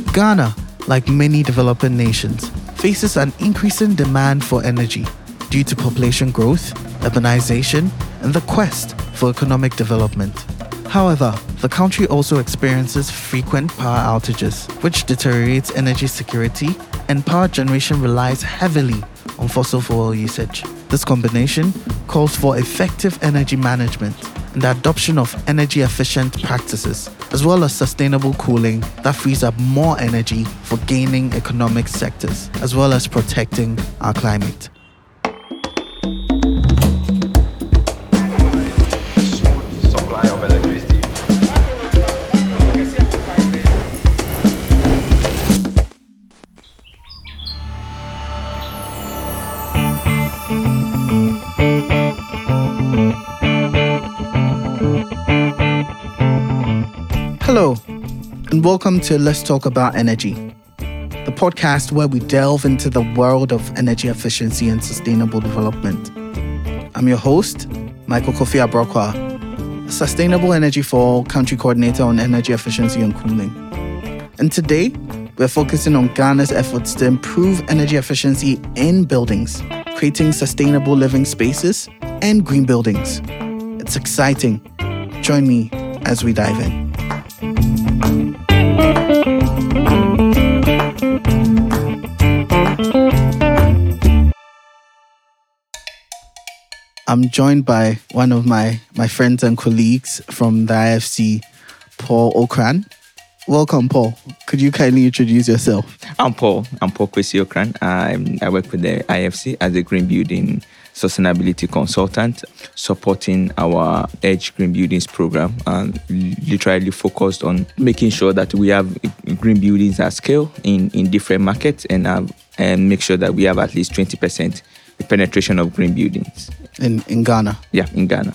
Ghana, like many developing nations, faces an increasing demand for energy due to population growth, urbanization, and the quest for economic development. However, the country also experiences frequent power outages, which deteriorates energy security, and power generation relies heavily on fossil fuel usage. This combination calls for effective energy management and the adoption of energy-efficient practices, as well as sustainable cooling that frees up more energy for gaining economic sectors, as well as protecting our climate. Supply of electricity. Hello, and welcome to Let's Talk About Energy, the podcast where we delve into the world of energy efficiency and sustainable development. I'm your host, Michael Kofi Abrokwa, a Sustainable Energy for All Country Coordinator on Energy Efficiency and Cooling. And today, we're focusing on Ghana's efforts to improve energy efficiency in buildings, creating sustainable living spaces and green buildings. It's exciting. Join me as we dive in. I'm joined by one of my friends and colleagues from the IFC, Paul Okran. Welcome, Paul. Could you kindly introduce yourself? I'm Paul Kwesi Okran. I work with the IFC as a green building sustainability consultant, supporting our Edge Green Buildings program, and literally focused on making sure that we have green buildings at scale in different markets and make sure that we have at least 20% penetration of green buildings. In Ghana? Yeah, in Ghana.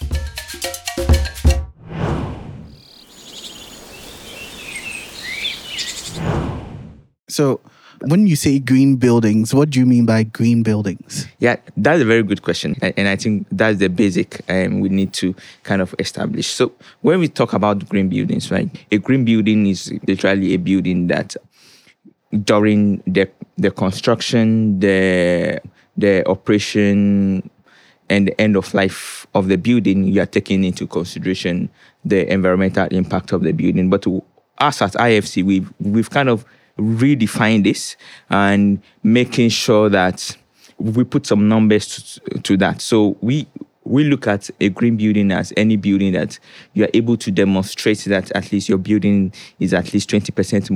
So, when you say green buildings, what do you mean by green buildings? Yeah, that's a very good question. And I think that's the basic we need to kind of establish. So when we talk about green buildings, right, a green building is literally a building that during the construction, the operation, and the end of life of the building, you are taking into consideration the environmental impact of the building. But to us at IFC, we've kind of redefine this and making sure that we put some numbers to that. So we look at a green building as any building that you are able to demonstrate that at least your building is at least 20%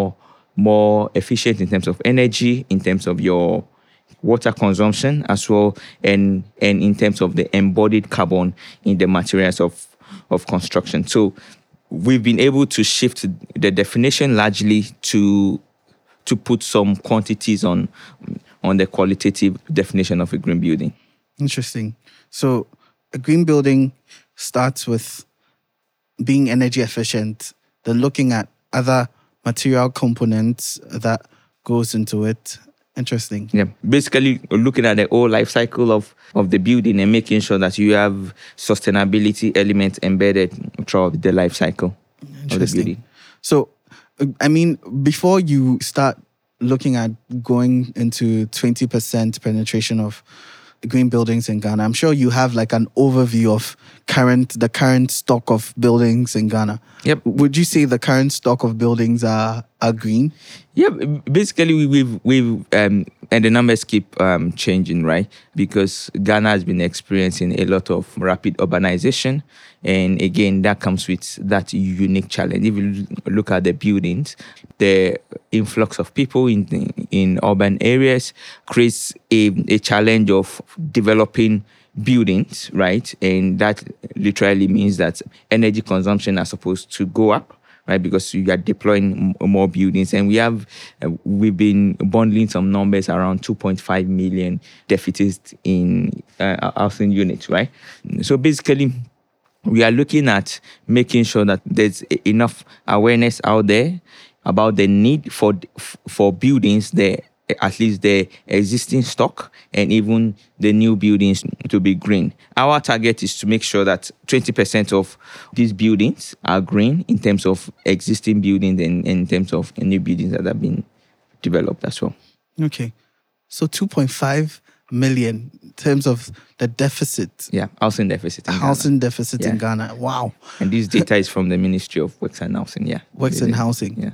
more efficient in terms of energy, in terms of your water consumption as well, and in terms of the embodied carbon in the materials of construction. So we've been able to shift the definition largely to put some quantities on the qualitative definition of a green building. Interesting. So a green building starts with being energy efficient, then looking at other material components that goes into it. Interesting. Yeah, basically looking at the whole life cycle of the building and making sure that you have sustainability elements embedded throughout the life cycle of the building. So, I mean, before you start looking at going into 20% penetration of green buildings in Ghana, I'm sure you have like an overview of the current stock of buildings in Ghana. Yep. Would you say the current stock of buildings are green? Yeah, basically we've and the numbers keep changing, right? Because Ghana has been experiencing a lot of rapid urbanization, and again that comes with that unique challenge. If you look at the buildings, the influx of people in urban areas creates a challenge of developing buildings, right? And that literally means that energy consumption is supposed to go up, right? Because you are deploying more buildings. And we've been bundling some numbers around 2.5 million deficits in housing units, right? So basically, we are looking at making sure that there's enough awareness out there about the need for buildings, the at least the existing stock and even the new buildings to be green. Our target is to make sure that 20% of these buildings are green in terms of existing buildings and in terms of new buildings that have been developed as well. Okay. So 2.5 million in terms of the deficit. Yeah, housing deficit in Housing deficit in Yeah. Ghana. Wow. And this data is from the Ministry of Works and Housing. Yeah. Works and Housing. Yeah.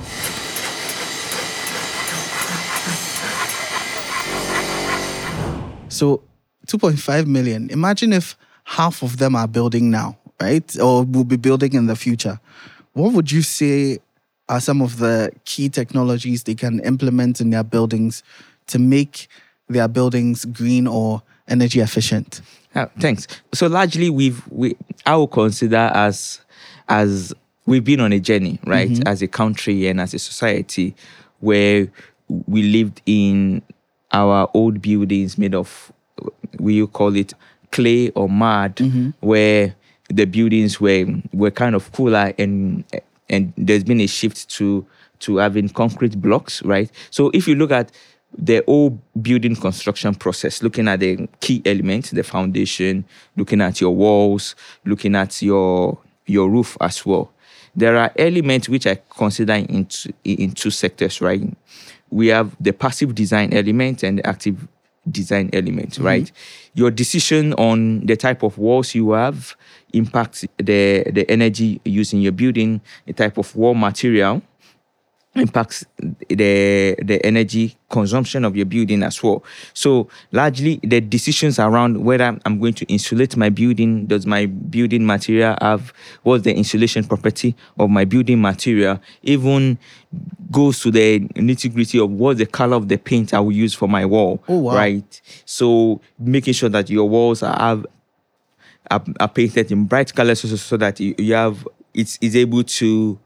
So 2.5 million. Imagine if half of them are building now, right? Or will be building in the future. What would you say are some of the key technologies they can implement in their buildings to make their buildings green or energy efficient? Thanks. So largely, I will consider as we've been on a journey, right, as a country and as a society, where we lived in our old buildings made of, we call it clay or mud, where the buildings were kind of cooler, and there's been a shift to having concrete blocks, right? So if you look at the whole building construction process, looking at the key elements, the foundation, looking at your walls, looking at your roof as well, there are elements which I consider in two sectors, right? We have the passive design element and the active design element, right? Your decision on the type of walls you have impacts the energy used in your building. The type of wall material impacts the energy consumption of your building as well. So largely the decisions around whether I'm going to insulate my building, does my building material have, what's the insulation property of my building material, even goes to the nitty-gritty of what's the color of the paint I will use for my wall. Oh, wow. Right? So making sure that your walls are painted in bright colors so that you have, it's able to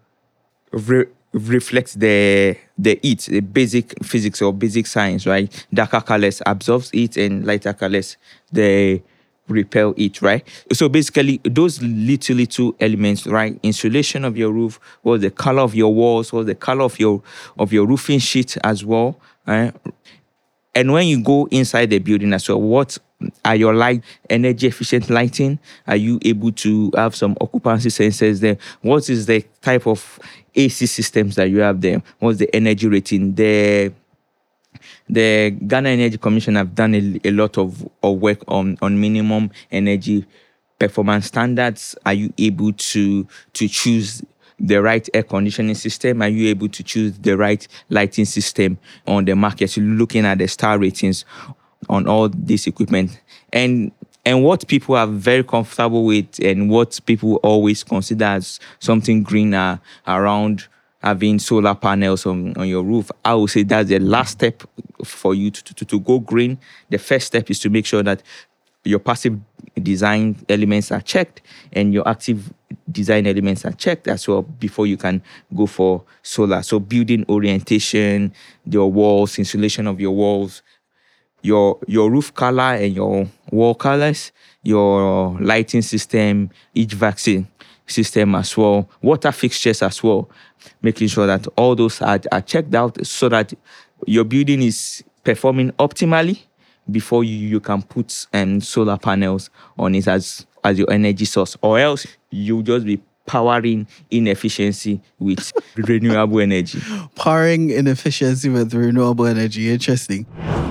reflects the heat, the basic physics or basic science, right? Darker colors absorbs heat and lighter colors, they repel it, right? So basically those little elements, right? Insulation of your roof, or the color of your walls, or the color of your roofing sheet as well, right? And when you go inside the building as well, what are your energy efficient lighting? Are you able to have some occupancy sensors there? What is the type of AC systems that you have there? What's the energy rating? The Ghana Energy Commission have done a lot of work on minimum energy performance standards. Are you able to choose the right air conditioning system? Are you able to choose the right lighting system on the market? So looking at the star ratings on all this equipment, and what people are very comfortable with, and what people always consider as something greener around having solar panels on your roof. I would say that's the last step for you to go green. The first step is to make sure that your passive design elements are checked and your active design elements are checked as well before you can go for solar. So building orientation, your walls, insulation of your walls, your roof color and your wall colors, your lighting system, HVAC system as well, water fixtures as well, making sure that all those are checked out so that your building is performing optimally before you can put solar panels on it as your energy source, or else you just be powering inefficiency with renewable energy. Powering inefficiency with renewable energy. Interesting.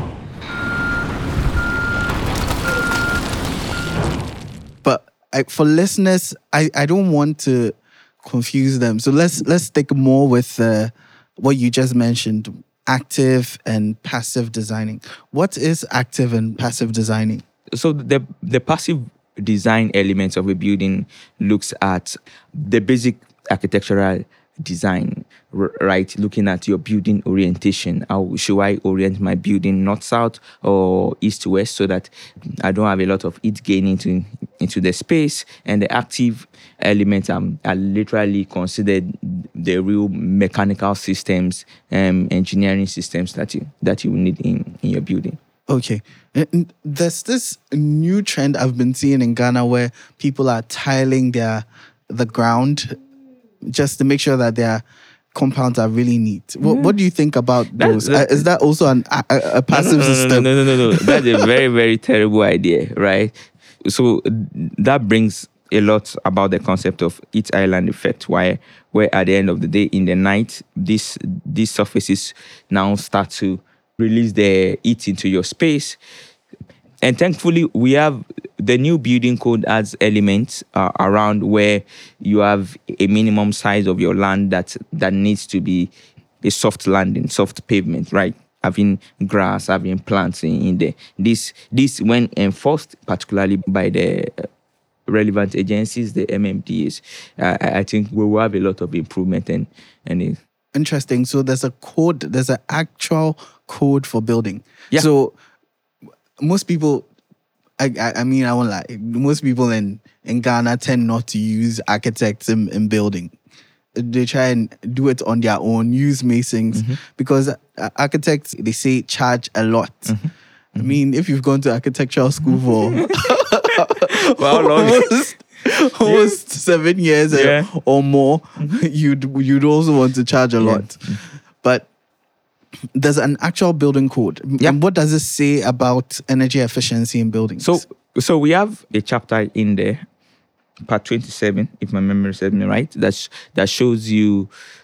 But for listeners, I don't want to confuse them. So let's stick more with what you just mentioned, active and passive designing. What is active and passive designing? So the passive design elements of a building looks at the basic architectural design, right? Looking at your building orientation. How should I orient my building, north-south or east-west, so that I don't have a lot of heat gain into the space? And the active elements are literally considered the real mechanical systems, engineering systems that you need in your building. Okay. And there's this new trend I've been seeing in Ghana where people are tiling the ground just to make sure that compounds are really neat. What do you think about those? Is that also a passive system? No. That's a very, very terrible idea, right? So that brings a lot about the concept of heat island effect, where at the end of the day, in the night, these surfaces now start to release the heat into your space. And thankfully, we have the new building code adds elements around where you have a minimum size of your land that needs to be a soft landing, soft pavement, right? Having grass, having plants in there. This when enforced, particularly by the relevant agencies, the MMDAs, I think we will have a lot of improvement and Interesting. So there's a code, there's an actual code for building. Yeah. So most people, I mean, I won't lie, most people in Ghana tend not to use architects in building. They try and do it on their own, use masons, because architects, they say, charge a lot. I mean, if you've gone to architectural school for how long? almost 7 years or more, you'd also want to charge a lot. But there's an actual building code. And what does it say about energy efficiency in buildings? So we have a chapter in there, part 27, if my memory serves me right, that shows you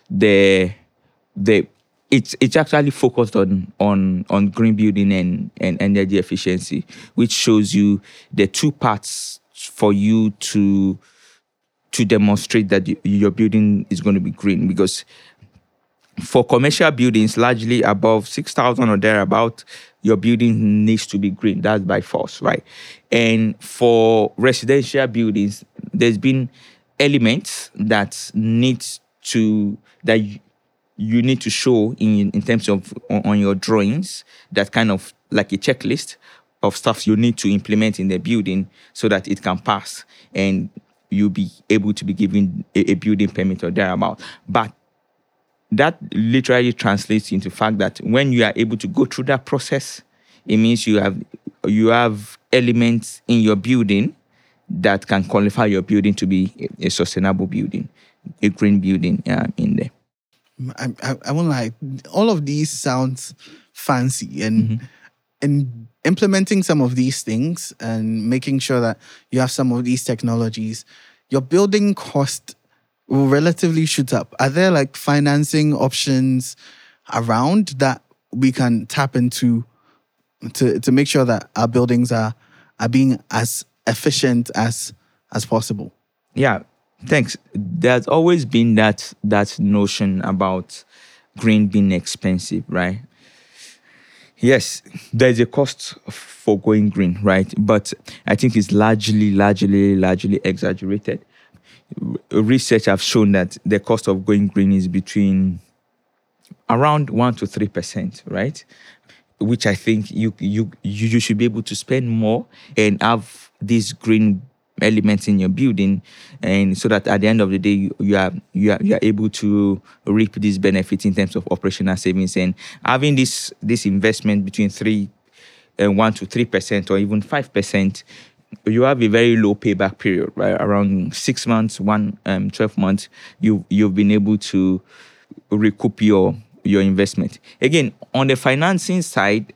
it's actually focused on green building and energy efficiency, which shows you the two parts for you to demonstrate that your building is going to be green. Because for commercial buildings, largely above 6,000 or thereabout, your building needs to be green. That's by force, right? And for residential buildings, there's been elements that you need to show in terms of on your drawings, that kind of like a checklist of stuff you need to implement in the building so that it can pass and you'll be able to be given a building permit or thereabout. But that literally translates into the fact that when you are able to go through that process, it means you have elements in your building that can qualify your building to be a sustainable building, a green building in there. I won't lie, all of these sounds fancy, and implementing some of these things and making sure that you have some of these technologies, your building cost will relatively shoot up. Are there like financing options around that we can tap into to make sure that our buildings are being as efficient as possible? Yeah, thanks. There's always been that notion about green being expensive, right? Yes, there's a cost for going green, right? But I think it's largely exaggerated. Research have shown that the cost of going green is between around 1 to 3%, right? Which I think you should be able to spend more and have these green elements in your building, and so that at the end of the day you are able to reap these benefits in terms of operational savings. And having this investment between 1 to 3% or even 5%, you have a very low payback period, right? Around 6 months, 12 months, you've been able to recoup your investment. Again, on the financing side,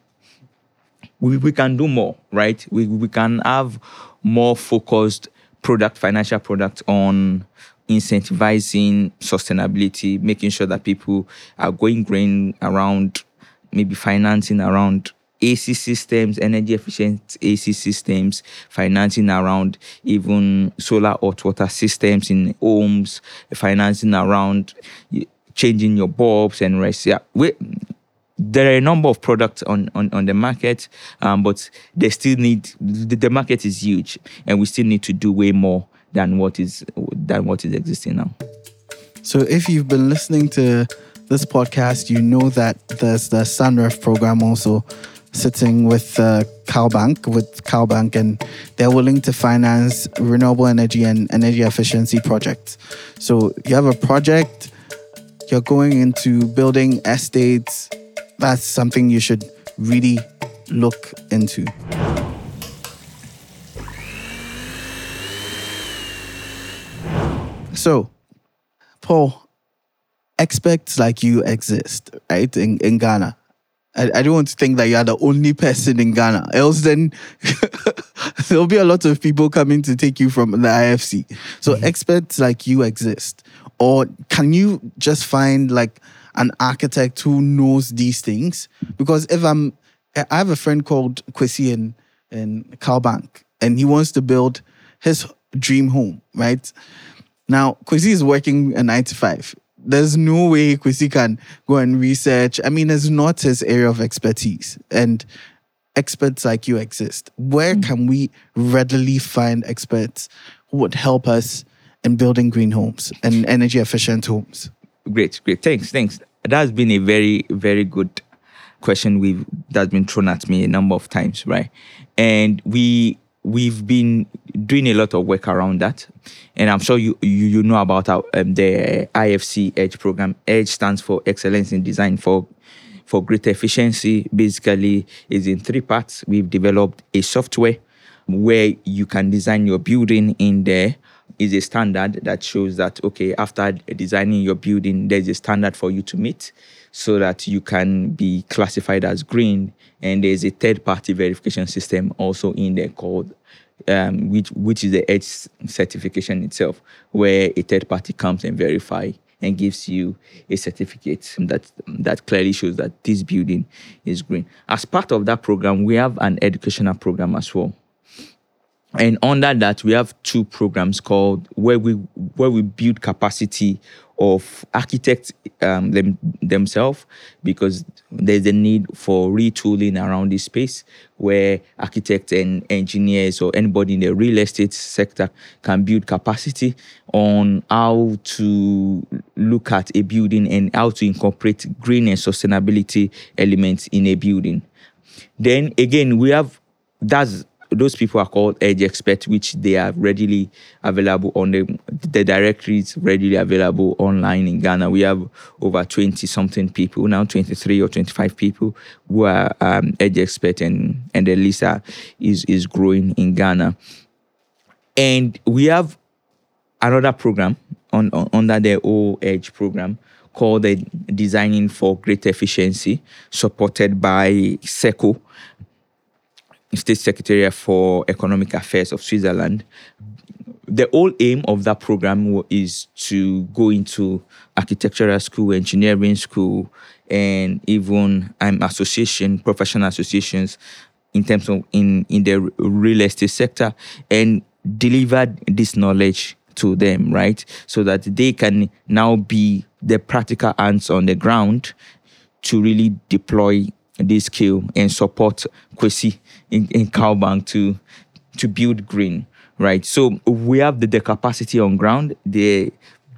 we can do more, right? We can have more focused financial product on incentivizing sustainability, making sure that people are going green around maybe financing around AC systems, energy efficient AC systems, financing around even solar hot water systems in homes, financing around changing your bulbs and rest. Yeah, there are a number of products on the market, but they still need, the market is huge, and we still need to do way more than what is existing now. So if you've been listening to this podcast, you know that there's the SunRef program also sitting with CalBank, and they're willing to finance renewable energy and energy efficiency projects. So you have a project, you're going into building estates, that's something you should really look into. So, Paul, experts like you exist, right, in Ghana. I don't want to think that you are the only person in Ghana. Else then there'll be a lot of people coming to take you from the IFC. So experts like you exist. Or can you just find like an architect who knows these things? Because I have a friend called Kwesi in Calbank, and he wants to build his dream home, right? Now, Kwesi is working a 9 to 5. There's no way Kwesi can go and research. I mean, it's not his area of expertise. And experts like you exist. Where can we readily find experts who would help us in building green homes and energy efficient homes? Great. Thanks. That's been a very, very good question that's been thrown at me a number of times, right? And we've been doing a lot of work around that, and I'm sure you know about the IFC EDGE program. EDGE stands for Excellence in Design for Greater Efficiency. Basically, is in 3 parts. We've developed a software where you can design your building. In there is a standard that shows that, okay, after designing your building, there's a standard for you to meet so that you can be classified as green. And there's a third-party verification system also in there called, which is the EDGE certification itself, where a third party comes and verify and gives you a certificate that clearly shows that this building is green. As part of that program, we have an educational program as well. And under that, we have 2 programs called where we build capacity of architects themselves, because there's a need for retooling around this space where architects and engineers or anybody in the real estate sector can build capacity on how to look at a building and how to incorporate green and sustainability elements in a building. Then again, those people are called EDGE experts, which they are readily available on the directories, readily available online in Ghana. We have over 20-something people now, 23 or 25 people who are EDGE experts, and the list is growing in Ghana. And we have another program under the old EDGE program called the Designing for Greater Efficiency, supported by SECO, State Secretariat for Economic Affairs of Switzerland. The whole aim of that program is to go into architectural school, engineering school, and even professional associations in terms of in the real estate sector, and deliver this knowledge to them, right? So that they can now be the practical hands on the ground to really deploy this skill and support Kwesi in Calbank to build green, right? So we have the capacity on ground, the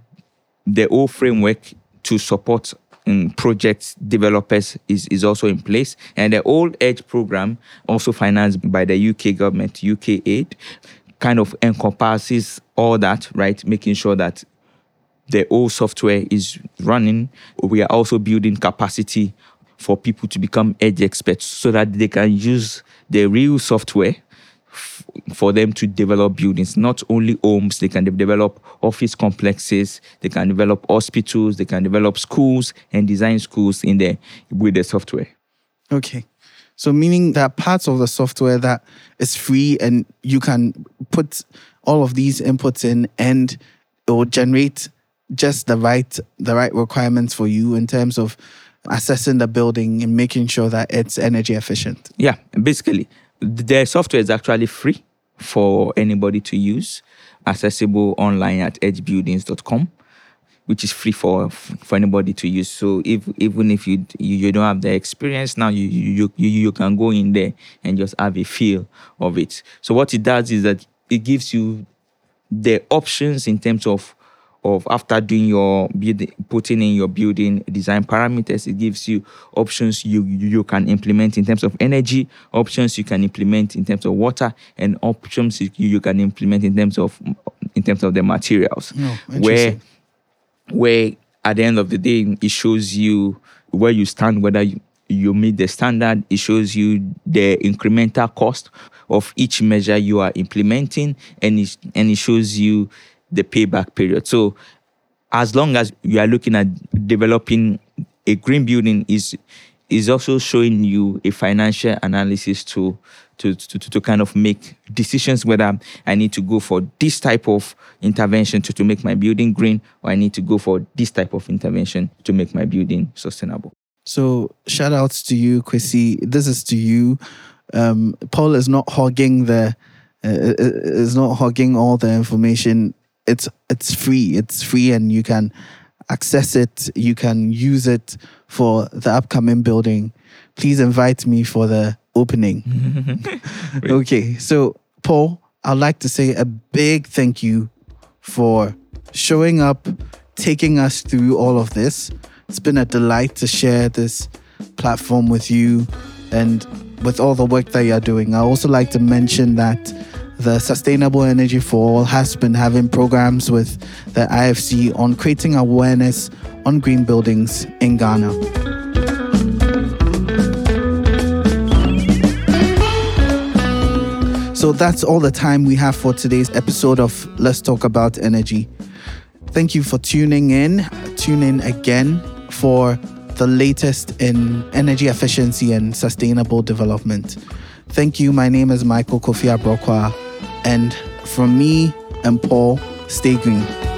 whole framework to support project developers is also in place. And the old EDGE program, also financed by the UK government, UK Aid, kind of encompasses all that, right? Making sure that the old software is running. We are also building capacity for people to become EDGE experts so that they can use the real software for them to develop buildings, not only homes. They can develop office complexes, they can develop hospitals, they can develop schools and design schools with the software. Okay. So meaning that parts of the software that is free and you can put all of these inputs in and it will generate just the right requirements for you in terms of assessing the building and making sure that it's energy efficient. Yeah, basically, the software is actually free for anybody to use, accessible online at edgebuildings.com, which is free for anybody to use. So even if you don't have the experience now, you can go in there and just have a feel of it. So what it does is that it gives you the options in terms of after doing your building, putting in your building design parameters. It gives you options you can implement in terms of energy, options you can implement in terms of water, and options you can implement in terms of the materials. Where at the end of the day, it shows you where you stand, whether you meet the standard. It shows you the incremental cost of each measure you are implementing, and it shows you the payback period. So as long as you are looking at developing a green building, is also showing you a financial analysis to kind of make decisions whether I need to go for this type of intervention to make my building green, or I need to go for this type of intervention to make my building sustainable. So shout outs to you, Kwesi. This is to you. Paul is not hogging all the information. It's free. It's free, and you can access it. You can use it for the upcoming building. Please invite me for the opening. Okay, so Paul, I'd like to say a big thank you for showing up, taking us through all of this. It's been a delight to share this platform with you and with all the work that you're doing. I also like to mention that the Sustainable Energy for All has been having programs with the IFC on creating awareness on green buildings in Ghana. So that's all the time we have for today's episode of Let's Talk About Energy. Thank you for tuning in. Tune in again for the latest in energy efficiency and sustainable development. Thank you. My name is Michael Kofi Abrokwa. And from me and Paul, stay green.